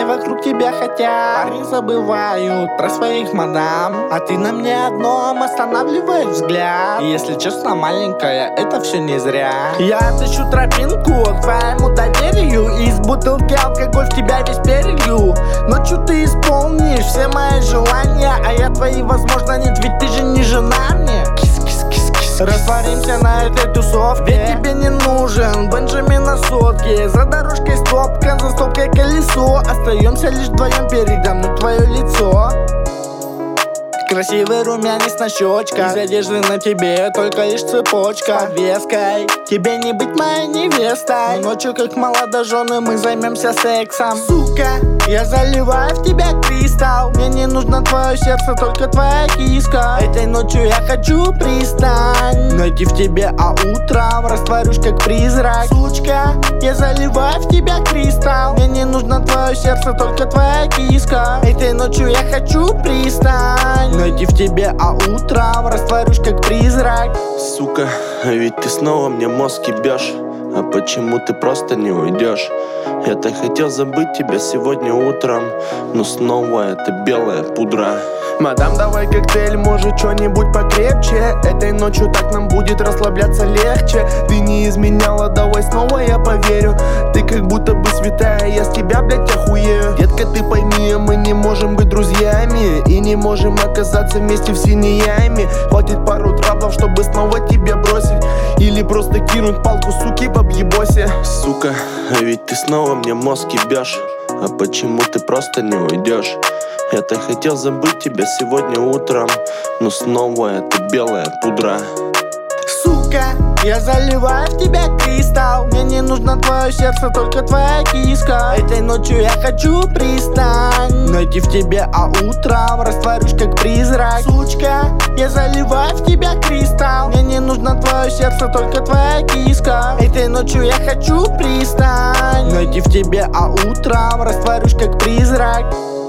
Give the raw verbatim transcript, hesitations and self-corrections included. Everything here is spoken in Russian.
Все вокруг тебя хотят, парни забывают про своих мадам, а ты на мне одном останавливаешь взгляд. И если честно, маленькая, это все не зря. Я отыщу тропинку к твоему доверию, и из бутылки алкоголь в тебя весь перелью. Ночью ты исполнишь все мои желания, а я твои, возможно, нет, ведь ты же не жена мне. Растворимся на этой тусовке, ведь тебе не нужен Бенджамин на сотке. За дорожкой стопка, за стопкой колесо. Остаемся лишь вдвоем, передо мной твое лицо. Красивый румянец на щечках, из одежды на тебе только лишь цепочка. Подвеской тебе не быть моей невестой, но ночью как молодожены мы займемся сексом. Сука, я заливаю в тебя кристалл, мне не нужно твое сердце, только твоя киска. Этой ночью я хочу пристань, найти в тебе, а утром растворюсь как призрак. Сучка, я заливаю в тебя кристалл, мне не нужно твое сердце, только твоя киска. Этой ночью я хочу пристань, найти в тебе, а утром растворюсь как призрак. Сука, а ведь ты снова мне мозг ебешь. А почему ты просто не уйдешь? Я так хотел забыть тебя сегодня утром, но снова это белая пудра. Мадам, давай коктейль, может что-нибудь покрепче. Этой ночью так нам будет расслабляться легче. Ты не изменяла, давай снова я поверю. Ты как будто бы святая, я с тебя, блядь, охуею. Детка, ты пойми, мы не можем быть друзьями и не можем оказаться вместе в синей яме. Хватит пару траблов, чтобы снова тебя бросить, или просто кинуть палку, суки, в объебосе. Сука, а ведь ты снова мне мозг ебешь. А почему ты просто не уйдешь? Я так хотел забыть тебя сегодня утром, но снова это белая пудра. Сука, я заливаю в тебя кристалл, мне не нужно твое сердце, только твоя киска. Этой ночью я хочу пристань, найти в тебе, а утром растворюсь как призрак. Сучка, я заливаю в тебя кристалл, мне не нужно твое сердце, только твоя киска. Этой ночью я хочу пристань, найти в тебе, а утром растворюсь как призрак.